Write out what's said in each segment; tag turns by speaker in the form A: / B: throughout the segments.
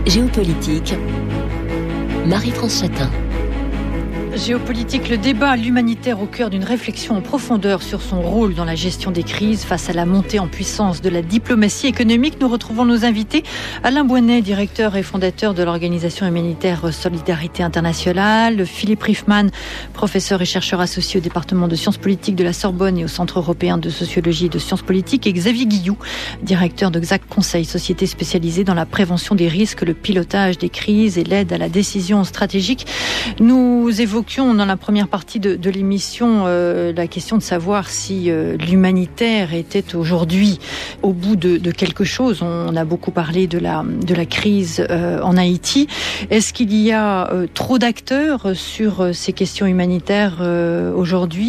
A: Géopolitique, Marie-France Chatin.
B: Géopolitique, le débat l'humanitaire au cœur d'une réflexion en profondeur sur son rôle dans la gestion des crises face à la montée en puissance de la diplomatie économique. Nous retrouvons nos invités. Alain Bouanet, directeur et fondateur de l'organisation humanitaire Solidarité Internationale. Philippe Riefmann, professeur et chercheur associé au département de sciences politiques de la Sorbonne et au Centre européen de sociologie et de sciences politiques. Et Xavier Guilloux, directeur de XAC Conseil, société spécialisée dans la prévention des risques, le pilotage des crises et l'aide à la décision stratégique. Nous évoquons dans la première partie de l'émission la question de savoir si l'humanitaire était aujourd'hui au bout de quelque chose. On a beaucoup parlé de la crise en Haïti. Est-ce qu'il y a trop d'acteurs sur ces questions humanitaires aujourd'hui ?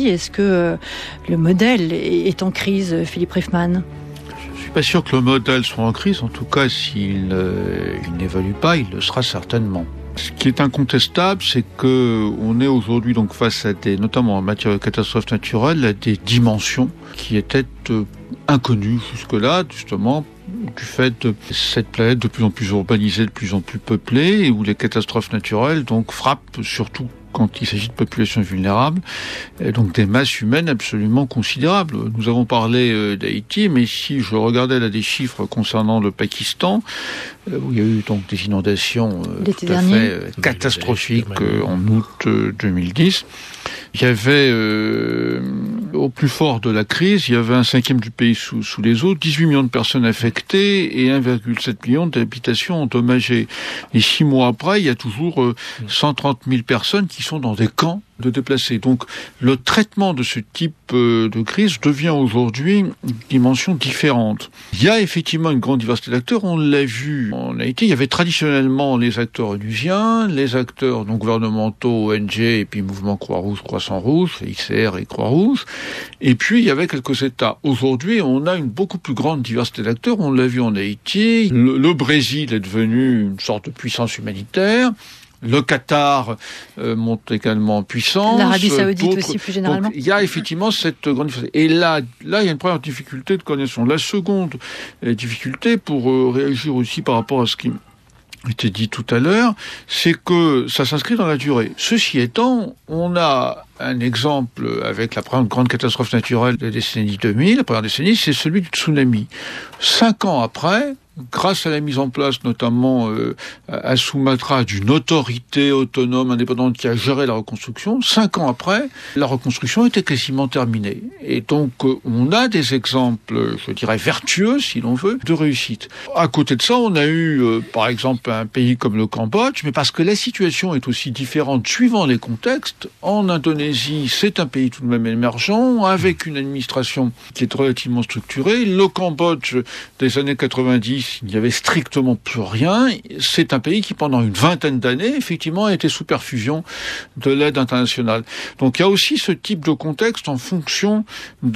B: Est-ce que le modèle est en crise, Philippe Riefmann ?
C: Je suis pas sûr que le modèle soit en crise. En tout cas, s'il n'évolue pas, il le sera certainement. Ce qui est incontestable, c'est que on est aujourd'hui donc face à notamment en matière de catastrophes naturelles, à des dimensions qui étaient inconnues jusque-là, justement, du fait de cette planète de plus en plus urbanisée, de plus en plus peuplée, et où les catastrophes naturelles donc frappent surtout quand il s'agit de populations vulnérables, et donc des masses humaines absolument considérables. Nous avons parlé d'Haïti, mais si je regardais là des chiffres concernant le Pakistan, où il y a eu donc des inondations tout à fait catastrophiques en août 2010, il y avait, au plus fort de la crise, il y avait un cinquième du pays sous les eaux, 18 millions de personnes affectées et 1,7 million d'habitations endommagées. Et 6 mois après, il y a toujours 130 000 personnes qui sont dans des camps de déplacés. Donc, le traitement de ce type de crise devient aujourd'hui une dimension différente. Il y a effectivement une grande diversité d'acteurs. On l'a vu en Haïti. Il y avait traditionnellement les acteurs onusiens, les acteurs non gouvernementaux, ONG, et puis mouvement Croix-Rouge, Croissant-Rouge, ICR et Croix-Rouge. Et puis, il y avait quelques États. Aujourd'hui, on a une beaucoup plus grande diversité d'acteurs. On l'a vu en Haïti. Le Brésil est devenu une sorte de puissance humanitaire. Le Qatar monte également en puissance.
B: L'Arabie Saoudite aussi, plus généralement.
C: Donc, il y a effectivement cette grande difficulté. Et là, il y a une première difficulté de coordination. La seconde difficulté, pour réagir aussi par rapport à ce qui était dit tout à l'heure, c'est que ça s'inscrit dans la durée. Ceci étant, on a un exemple avec la première grande catastrophe naturelle de la décennie 2000. La première décennie, c'est celui du tsunami. 5 ans après, grâce à la mise en place notamment à Sumatra d'une autorité autonome indépendante qui a géré la reconstruction, 5 ans après, la reconstruction était quasiment terminée. Et donc on a des exemples, je dirais vertueux si l'on veut, de réussite. À côté de ça, on a eu par exemple un pays comme le Cambodge, mais parce que la situation est aussi différente suivant les contextes. En Indonésie, c'est un pays tout de même émergent, avec une administration qui est relativement structurée. Le Cambodge des années 90, il n'y avait strictement plus rien. C'est un pays qui, pendant une vingtaine d'années, effectivement, a été sous perfusion de l'aide internationale. Donc, il y a aussi ce type de contexte en fonction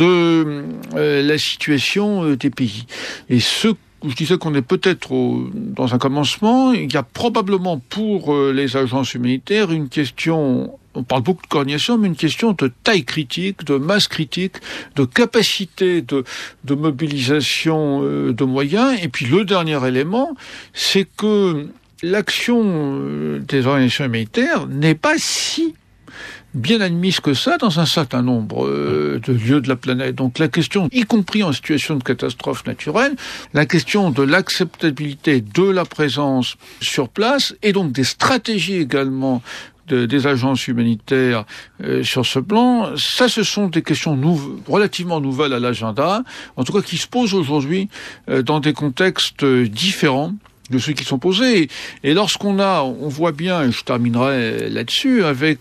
C: de la situation des pays. Et je disais qu'on est peut-être dans un commencement. Il y a probablement pour les agences humanitaires une question. On parle beaucoup de coordination, mais une question de taille critique, de masse critique, de capacité de mobilisation de moyens. Et puis le dernier élément, c'est que l'action des organisations humanitaires n'est pas si bien admise que ça dans un certain nombre de lieux de la planète. Donc la question, y compris en situation de catastrophe naturelle, la question de l'acceptabilité de la présence sur place et donc des stratégies également des agences humanitaires sur ce plan, ça ce sont des questions relativement nouvelles à l'agenda, en tout cas qui se posent aujourd'hui dans des contextes différents de ceux qui sont posés. Et lorsqu'on voit bien, et je terminerai là-dessus, avec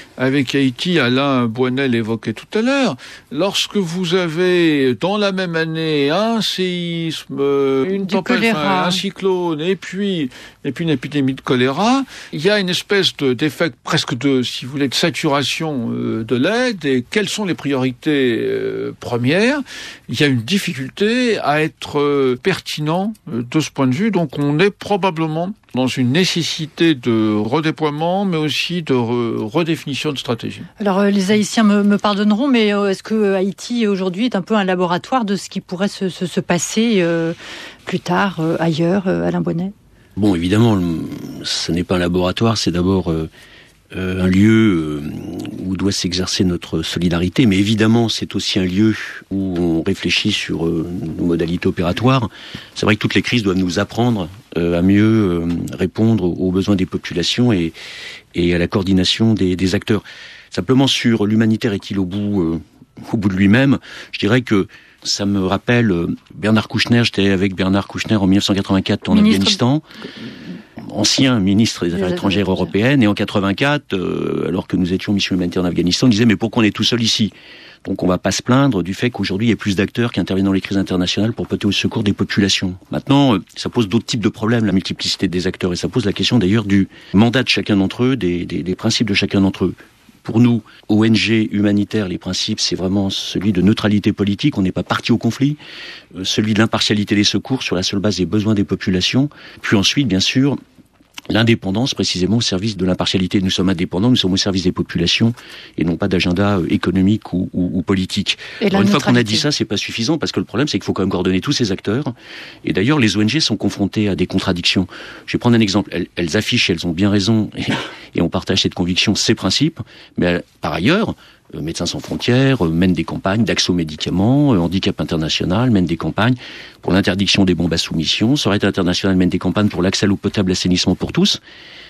C: Haïti, Alain Bouanet l'évoquait tout à l'heure, lorsque vous avez dans la même année un séisme, une tempête, un cyclone, et puis une épidémie de choléra, il y a une espèce d'effet presque de saturation de l'aide. Et quelles sont les priorités premières ? Il y a une difficulté à être pertinent de ce point de vue. Donc on est probablement dans une nécessité de redéploiement, mais aussi de redéfinition de stratégie.
B: Alors les Haïtiens me pardonneront, mais est-ce que Haïti aujourd'hui est un peu un laboratoire de ce qui pourrait se passer plus tard ailleurs, Alain Bouanet ?
D: Bon, évidemment, ce n'est pas un laboratoire, c'est d'abord un lieu où doit s'exercer notre solidarité, mais évidemment, c'est aussi un lieu où on réfléchit sur nos modalités opératoires. C'est vrai que toutes les crises doivent nous apprendre à mieux répondre aux besoins des populations et à la coordination des acteurs. Simplement, sur l'humanitaire est-il au bout de lui-même, je dirais que ça me rappelle Bernard Kouchner. J'étais avec Bernard Kouchner en 1984 en Afghanistan, ancien ministre des Affaires étrangères européennes, et en 84, alors que nous étions en mission humanitaire en Afghanistan, on disait mais pourquoi on est tout seul ici ? Donc on va pas se plaindre du fait qu'aujourd'hui il y a plus d'acteurs qui interviennent dans les crises internationales pour porter au secours des populations. Maintenant, ça pose d'autres types de problèmes, la multiplicité des acteurs, et ça pose la question d'ailleurs du mandat de chacun d'entre eux, des principes de chacun d'entre eux. Pour nous, ONG humanitaire, les principes, c'est vraiment celui de neutralité politique, on n'est pas parti au conflit, celui de l'impartialité des secours sur la seule base des besoins des populations, puis ensuite, bien sûr, l'indépendance précisément au service de l'impartialité. Nous sommes indépendants, nous sommes au service des populations et non pas d'agenda économique ou politique. Alors, une fois qu'on a dit ça, c'est pas suffisant parce que le problème c'est qu'il faut quand même coordonner tous ces acteurs. Et d'ailleurs, les ONG sont confrontées à des contradictions. Je vais prendre un exemple. Elles affichent, elles ont bien raison et on partage cette conviction, ces principes. Mais par ailleurs, Médecins sans frontières mène des campagnes d'accès aux médicaments, Handicap international mène des campagnes pour l'interdiction des bombes à soumission, Solidarité internationale mène des campagnes pour l'accès à l'eau potable, l'assainissement pour tous,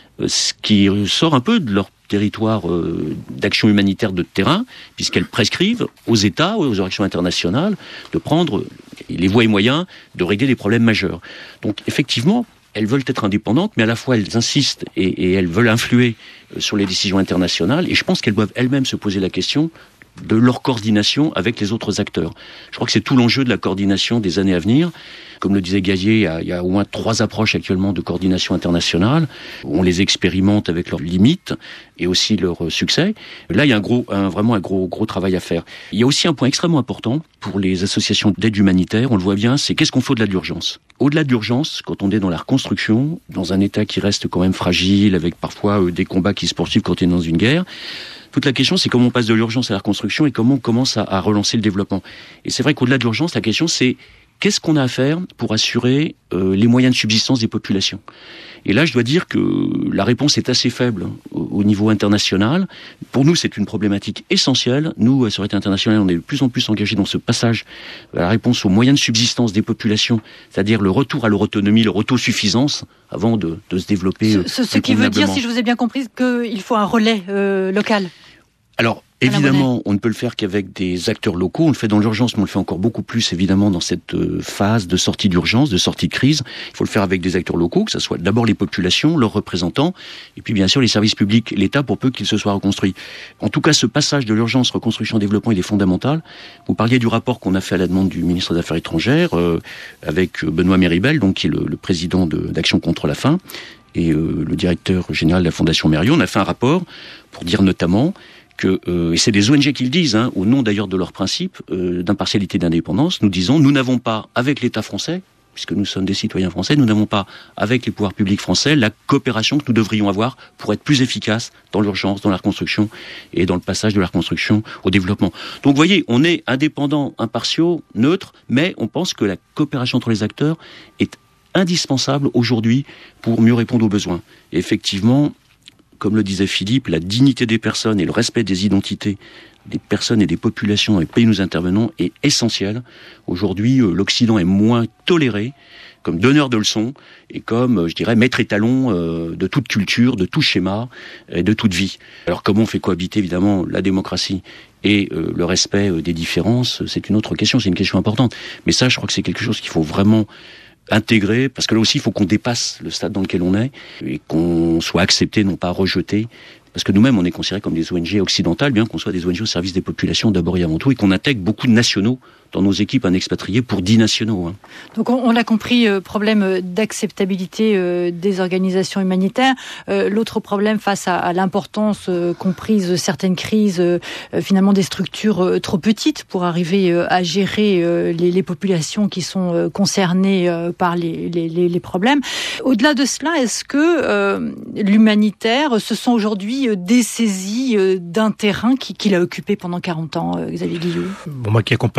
D: ce qui sort un peu de leur territoire d'action humanitaire de terrain, puisqu'elles prescrivent aux États, aux organisations internationales, de prendre les voies et moyens de régler des problèmes majeurs. Donc effectivement, elles veulent être indépendantes, mais à la fois elles insistent et elles veulent influer sur les décisions internationales. Et je pense qu'elles doivent elles-mêmes se poser la question de leur coordination avec les autres acteurs. Je crois que c'est tout l'enjeu de la coordination des années à venir. Comme le disait Gazier, il y a au moins 3 approches actuellement de coordination internationale. On les expérimente avec leurs limites et aussi leurs succès. Là, il y a vraiment un gros travail à faire. Il y a aussi un point extrêmement important pour les associations d'aide humanitaire, on le voit bien, c'est qu'est-ce qu'on fait au-delà de l'urgence. Au-delà de l'urgence, quand on est dans la reconstruction, dans un État qui reste quand même fragile, avec parfois des combats qui se poursuivent quand on est dans une guerre, toute la question, c'est comment on passe de l'urgence à la reconstruction et comment on commence à relancer le développement. Et c'est vrai qu'au-delà de l'urgence, la question, c'est qu'est-ce qu'on a à faire pour assurer les moyens de subsistance des populations. Et là, je dois dire que la réponse est assez faible au niveau international. Pour nous, c'est une problématique essentielle. Nous, à Solidarité internationale, on est de plus en plus engagés dans ce passage à la réponse aux moyens de subsistance des populations, c'est-à-dire le retour à leur autonomie, leur autosuffisance, avant de se développer.
B: Ce qui veut dire, si je vous ai bien compris, qu'il faut un relais local.
D: Alors, évidemment, on ne peut le faire qu'avec des acteurs locaux. On le fait dans l'urgence, mais on le fait encore beaucoup plus, évidemment, dans cette phase de sortie d'urgence, de sortie de crise. Il faut le faire avec des acteurs locaux, que ce soit d'abord les populations, leurs représentants, et puis bien sûr les services publics, l'État, pour peu qu'il se soit reconstruit. En tout cas, ce passage de l'urgence, reconstruction, développement, il est fondamental. Vous parliez du rapport qu'on a fait à la demande du ministre des Affaires étrangères, avec Benoît Méribel, donc qui est le président d'Action contre la faim, et le directeur général de la Fondation Mérieux. On a fait un rapport pour dire notamment et c'est des ONG qui le disent, au nom d'ailleurs de leurs principes d'impartialité et d'indépendance, nous disons, nous n'avons pas, avec l'État français, puisque nous sommes des citoyens français, nous n'avons pas, avec les pouvoirs publics français, la coopération que nous devrions avoir pour être plus efficaces dans l'urgence, dans la reconstruction et dans le passage de la reconstruction au développement. Donc vous voyez, on est indépendants, impartiaux, neutres, mais on pense que la coopération entre les acteurs est indispensable aujourd'hui pour mieux répondre aux besoins. Et effectivement, comme le disait Philippe, la dignité des personnes et le respect des identités des personnes et des populations dans les pays où nous intervenons est essentiel. Aujourd'hui, l'Occident est moins toléré comme donneur de leçons et comme, je dirais, maître étalon de toute culture, de tout schéma et de toute vie. Alors comment on fait cohabiter, évidemment, la démocratie et le respect des différences, c'est une autre question, c'est une question importante. Mais ça, je crois que c'est quelque chose qu'il faut vraiment intégrer, parce que là aussi, il faut qu'on dépasse le stade dans lequel on est et qu'on soit accepté, non pas rejeté. Parce que nous-mêmes, on est considérés comme des ONG occidentales, bien qu'on soit des ONG au service des populations d'abord et avant tout, et qu'on intègre beaucoup de nationaux dans nos équipes, un expatrié pour 10 nationaux.
B: Donc on l'a compris, problème d'acceptabilité des organisations humanitaires. L'autre problème face à l'importance comprise certaines crises, finalement des structures trop petites pour arriver à gérer les populations qui sont concernées par les problèmes. Au-delà de cela, est-ce que l'humanitaire se sent aujourd'hui dessaisi d'un terrain qu'il a occupé pendant 40 ans, Xavier Guillou ?
E: Bon, moi qui accompagne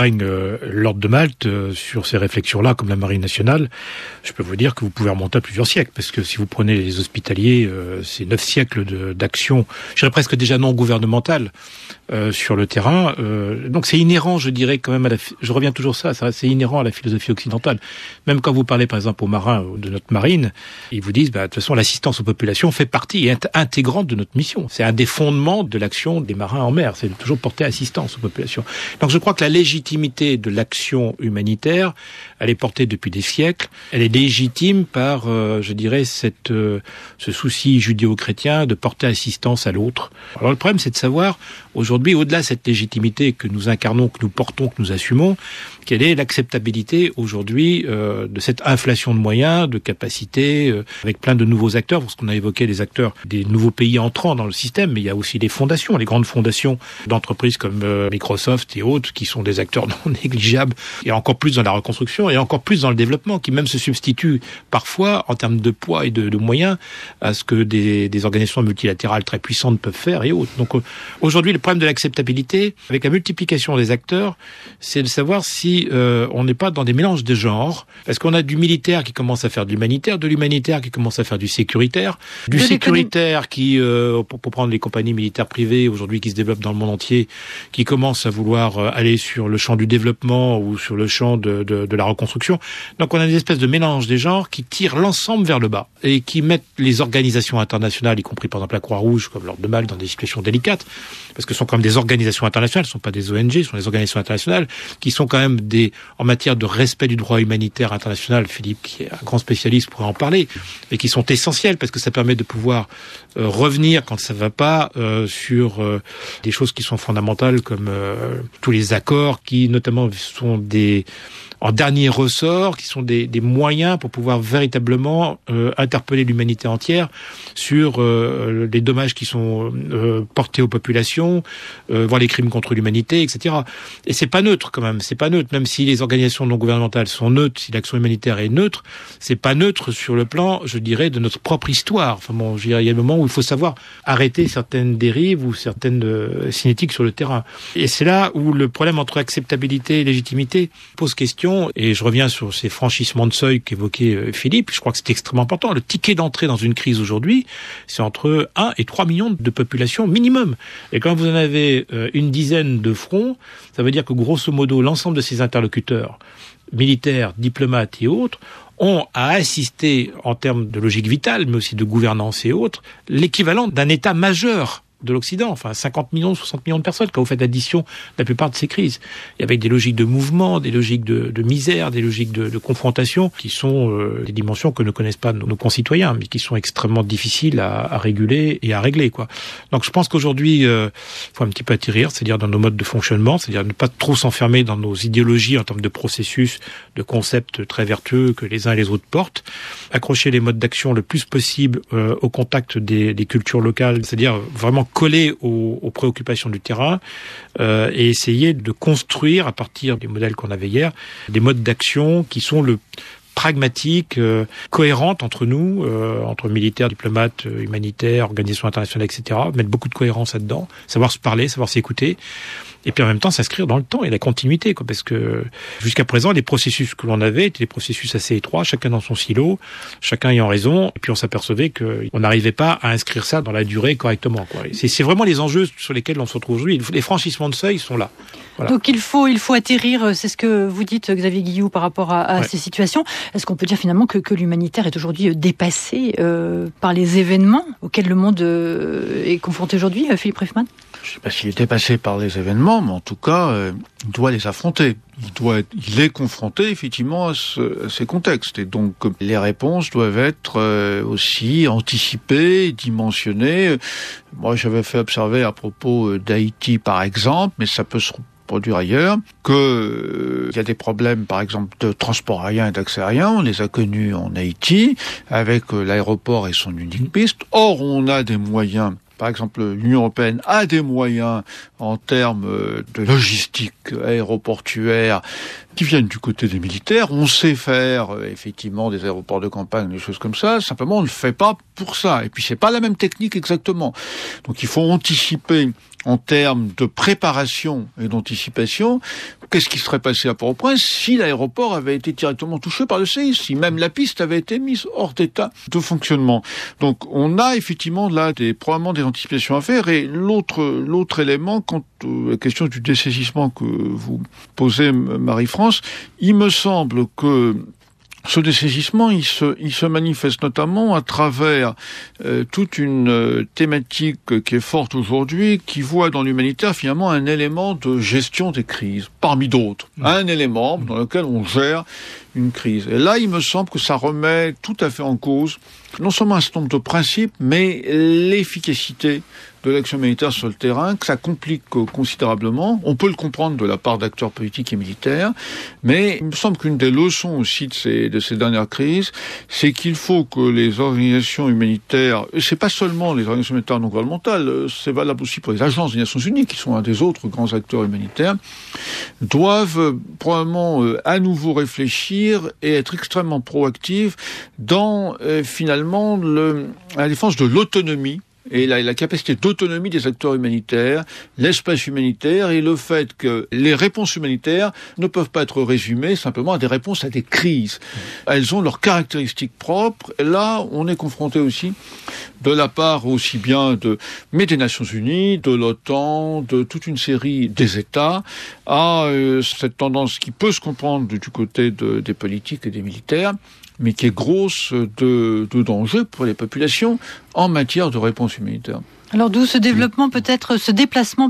E: Lord de Malte, sur ces réflexions-là, comme la Marine nationale, je peux vous dire que vous pouvez remonter à plusieurs siècles, parce que si vous prenez les hospitaliers, c'est 9 siècles d'action, je dirais presque déjà non gouvernementale, sur le terrain. Donc c'est inhérent, je dirais quand même, je reviens toujours ça, c'est inhérent à la philosophie occidentale. Même quand vous parlez par exemple aux marins de notre marine, ils vous disent, de toute façon, l'assistance aux populations fait partie intégrante de notre mission. C'est un des fondements de l'action des marins en mer, c'est de toujours porter assistance aux populations. Donc je crois que la légitimité de l'action humanitaire, elle est portée depuis des siècles. Elle est légitime par, je dirais, ce souci judéo-chrétien de porter assistance à l'autre. Alors le problème, c'est de savoir, aujourd'hui, au-delà de cette légitimité que nous incarnons, que nous portons, que nous assumons, quelle est l'acceptabilité aujourd'hui de cette inflation de moyens, de capacités, avec plein de nouveaux acteurs, parce qu'on a évoqué les acteurs des nouveaux pays entrants dans le système, mais il y a aussi les fondations, les grandes fondations d'entreprises comme Microsoft et autres, qui sont des acteurs non négligeables, et encore plus dans la reconstruction, et encore plus dans le développement, qui même se substituent parfois, en termes de poids et de moyens, à ce que des organisations multilatérales très puissantes peuvent faire et autres. Donc aujourd'hui, le problème de l'acceptabilité, avec la multiplication des acteurs, c'est de savoir si on n'est pas dans des mélanges de genres. Est-ce qu'on a du militaire qui commence à faire de l'humanitaire, de l'humanitaire qui commence à faire du sécuritaire, du sécuritaire qui, pour prendre les compagnies militaires privées aujourd'hui qui se développent dans le monde entier, qui commence à vouloir aller sur le champ du développement ou sur le champ de la reconstruction. Donc on a des espèces de mélange des genres qui tirent l'ensemble vers le bas et qui mettent les organisations internationales, y compris par exemple la Croix-Rouge, comme Lord de Malte, dans des situations délicates, parce que ce sont quand même des organisations internationales, ce ne sont pas des ONG, ce sont des organisations internationales qui sont quand même en matière de respect du droit humanitaire international, Philippe, qui est un grand spécialiste, pourrait en parler, et qui sont essentielles parce que ça permet de pouvoir revenir quand ça va pas sur des choses qui sont fondamentales comme tous les accords qui notamment sont en dernier ressort, qui sont des moyens pour pouvoir véritablement interpeller l'humanité entière sur les dommages qui sont portés aux populations, voir les crimes contre l'humanité, etc. Et c'est pas neutre quand même, c'est pas neutre, même si les organisations non gouvernementales sont neutres, si l'action humanitaire est neutre, c'est pas neutre sur le plan, je dirais, de notre propre histoire. Enfin bon, je dirais, il y a un moment où il faut savoir arrêter certaines dérives ou certaines cinétiques sur le terrain. Et c'est là où le problème entre acceptabilité et légitimité pose question. Et je reviens sur ces franchissements de seuil qu'évoquait Philippe. Je crois que c'est extrêmement important. Le ticket d'entrée dans une crise aujourd'hui, c'est entre 1 et 3 millions de population minimum. Et quand vous en avez une dizaine de fronts, ça veut dire que grosso modo, l'ensemble de ces interlocuteurs, militaires, diplomates et autres, ont à assister en termes de logique vitale, mais aussi de gouvernance et autres, l'équivalent d'un État majeur de l'Occident, enfin 50 millions, 60 millions de personnes, quand vous faites l'addition de la plupart de ces crises. Et avec des logiques de mouvement, des logiques de misère, des logiques de confrontation, qui sont des dimensions que ne connaissent pas nos concitoyens, mais qui sont extrêmement difficiles à réguler et à régler, quoi. Donc je pense qu'aujourd'hui, faut un petit peu atterrir, c'est-à-dire dans nos modes de fonctionnement, c'est-à-dire ne pas trop s'enfermer dans nos idéologies en termes de processus, de concepts très vertueux que les uns et les autres portent, accrocher les modes d'action le plus possible au contact des cultures locales, c'est-à-dire vraiment coller aux préoccupations du terrain et essayer de construire, à partir des modèles qu'on avait hier, des modes d'action qui sont pragmatiques, cohérentes entre nous, entre militaires, diplomates, humanitaires, organisations internationales, etc. Mettre beaucoup de cohérence là-dedans, savoir se parler, savoir s'écouter. Et puis en même temps s'inscrire dans le temps et la continuité, quoi, parce que jusqu'à présent les processus que l'on avait étaient des processus assez étroits, chacun dans son silo, chacun ayant raison, et puis on s'apercevait qu'on n'arrivait pas à inscrire ça dans la durée correctement, quoi. C'est vraiment les enjeux sur lesquels on se retrouve aujourd'hui. Les franchissements de seuil sont là. Voilà.
B: Donc il faut atterrir, c'est ce que vous dites, Xavier Guilloux, par rapport à ces situations. Est-ce qu'on peut dire finalement que l'humanitaire est aujourd'hui dépassé par les événements auxquels le monde est confronté aujourd'hui, Philippe Riefmann ?
C: Je ne sais pas s'il est dépassé par les événements, mais en tout cas, il doit les affronter. Il est confronté effectivement à ces contextes. Et donc, les réponses doivent être aussi anticipées, dimensionnées. Moi, j'avais fait observer à propos d'Haïti, par exemple, mais ça peut se produire ailleurs, que il y a des problèmes, par exemple, de transport aérien et d'accès aérien. On les a connus en Haïti, avec l'aéroport et son unique piste. Or, on a des moyens. Par exemple, l'Union européenne a des moyens en termes de logistique aéroportuaire qui viennent du côté des militaires. On sait faire effectivement des aéroports de campagne, des choses comme ça. Simplement, on ne le fait pas pour ça. Et puis, c'est pas la même technique exactement. Donc, il faut anticiper en termes de préparation et d'anticipation, qu'est-ce qui serait passé à Port-au-Prince si l'aéroport avait été directement touché par le séisme, si même la piste avait été mise hors d'état de fonctionnement. Donc on a effectivement là probablement des anticipations à faire. Et l'autre élément, quant à la question du dessaisissement que vous posez, Marie-France, il me semble que ce dessaisissement, il se manifeste notamment à travers toute une thématique qui est forte aujourd'hui, qui voit dans l'humanitaire finalement un élément de gestion des crises, parmi d'autres. Un élément dans lequel on gère une crise. Et là, il me semble que ça remet tout à fait en cause non seulement un certain nombre de principes, mais l'efficacité de l'action humanitaire sur le terrain, que ça complique considérablement. On peut le comprendre de la part d'acteurs politiques et militaires, mais il me semble qu'une des leçons aussi de ces dernières crises, c'est qu'il faut que les organisations humanitaires, et c'est pas seulement les organisations humanitaires non gouvernementales, c'est valable aussi pour les agences des Nations Unies, qui sont un des autres grands acteurs humanitaires, doivent probablement à nouveau réfléchir et être extrêmement proactifs dans finalement la défense de l'autonomie et la capacité d'autonomie des acteurs humanitaires, l'espace humanitaire et le fait que les réponses humanitaires ne peuvent pas être résumées simplement à des réponses à des crises. Elles ont leurs caractéristiques propres. Et là, on est confronté aussi de la part aussi bien des Nations Unies, de l'OTAN, de toute une série des États, à cette tendance qui peut se comprendre du côté des politiques et des militaires, mais qui est grosse de danger pour les populations en matière de réponse humanitaire.
B: Alors d'où ce développement, peut-être ce déplacement,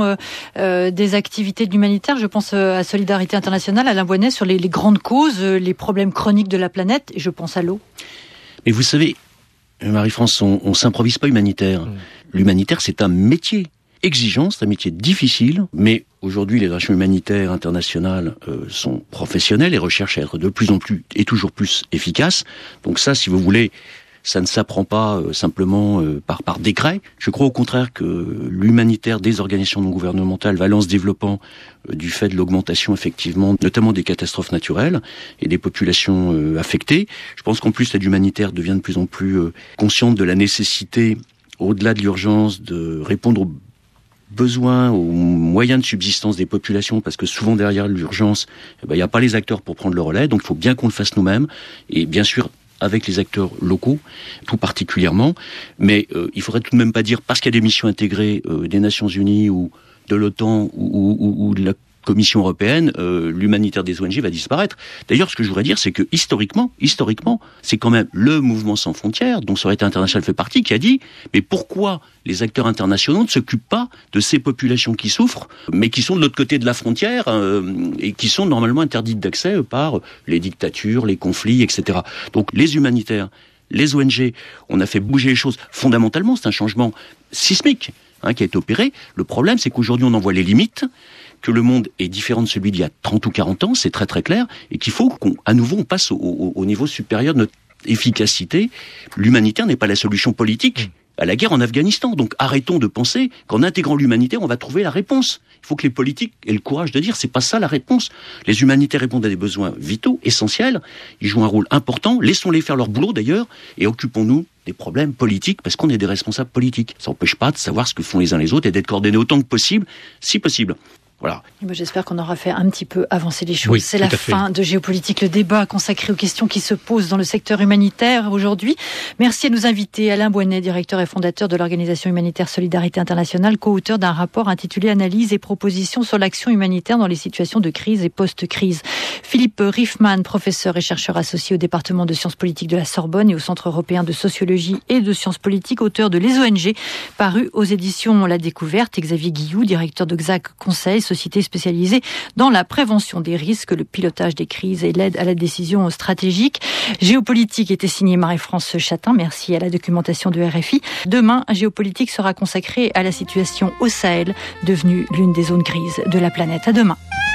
B: des activités de l'humanitaire. Je pense à Solidarité Internationale, Alain Bouanet, sur les grandes causes, les problèmes chroniques de la planète, et je pense à l'eau.
D: Mais vous savez, Marie-France, on s'improvise pas humanitaire. L'humanitaire, c'est un métier exigeant, c'est un métier difficile, mais aujourd'hui, les relations humanitaires internationales sont professionnelles et recherchent à être de plus en plus et toujours plus efficaces. Donc ça, si vous voulez, ça ne s'apprend pas simplement par décret. Je crois au contraire que l'humanitaire des organisations non gouvernementales va aller en se développant du fait de l'augmentation, effectivement, notamment des catastrophes naturelles et des populations affectées. Je pense qu'en plus, l'aide humanitaire devient de plus en plus consciente de la nécessité, au-delà de l'urgence, de répondre aux besoins, aux moyens de subsistance des populations, parce que souvent derrière l'urgence, il n'y a pas les acteurs pour prendre le relais, donc il faut bien qu'on le fasse nous-mêmes, et bien sûr avec les acteurs locaux, tout particulièrement, mais il faudrait tout de même pas dire, parce qu'il y a des missions intégrées des Nations Unies ou de l'OTAN ou de la Commission européenne, l'humanitaire des ONG va disparaître. D'ailleurs, ce que je voudrais dire, c'est que historiquement, c'est quand même le mouvement sans frontières, dont Solidarité Internationale fait partie, qui a dit, mais pourquoi les acteurs internationaux ne s'occupent pas de ces populations qui souffrent, mais qui sont de l'autre côté de la frontière, et qui sont normalement interdites d'accès par les dictatures, les conflits, etc. Donc les humanitaires, les ONG, on a fait bouger les choses fondamentalement, c'est un changement sismique qui a été opéré. Le problème, c'est qu'aujourd'hui, on en voit les limites, que le monde est différent de celui d'il y a 30 ou 40 ans, c'est très très clair, et qu'il faut qu'à nouveau on passe au niveau supérieur de notre efficacité. L'humanitaire n'est pas la solution politique à la guerre en Afghanistan. Donc arrêtons de penser qu'en intégrant l'humanitaire, on va trouver la réponse. Il faut que les politiques aient le courage de dire c'est pas ça la réponse. Les humanitaires répondent à des besoins vitaux, essentiels, ils jouent un rôle important, laissons-les faire leur boulot d'ailleurs, et occupons-nous des problèmes politiques, parce qu'on est des responsables politiques. Ça n'empêche pas de savoir ce que font les uns les autres et d'être coordonnés autant que possible, si possible. Voilà.
B: J'espère qu'on aura fait un petit peu avancer les choses.
E: Oui,
B: c'est la fin de Géopolitique, le débat consacré aux questions qui se posent dans le secteur humanitaire aujourd'hui. Merci à nos invités. Alain Bouanet, directeur et fondateur de l'organisation humanitaire Solidarité Internationale, co-auteur d'un rapport intitulé Analyse et propositions sur l'action humanitaire dans les situations de crise et post-crise. Philippe Riefmann, professeur et chercheur associé au département de sciences politiques de la Sorbonne et au Centre européen de sociologie et de sciences politiques, auteur de Les ONG, paru aux éditions La Découverte. Xavier Guilloux, directeur de XAC Conseil, société spécialisée dans la prévention des risques, le pilotage des crises et l'aide à la décision stratégique. Géopolitique était signé Marie-France Chatin. Merci à la documentation de RFI. Demain, Géopolitique sera consacré à la situation au Sahel, devenue l'une des zones grises de la planète. À demain.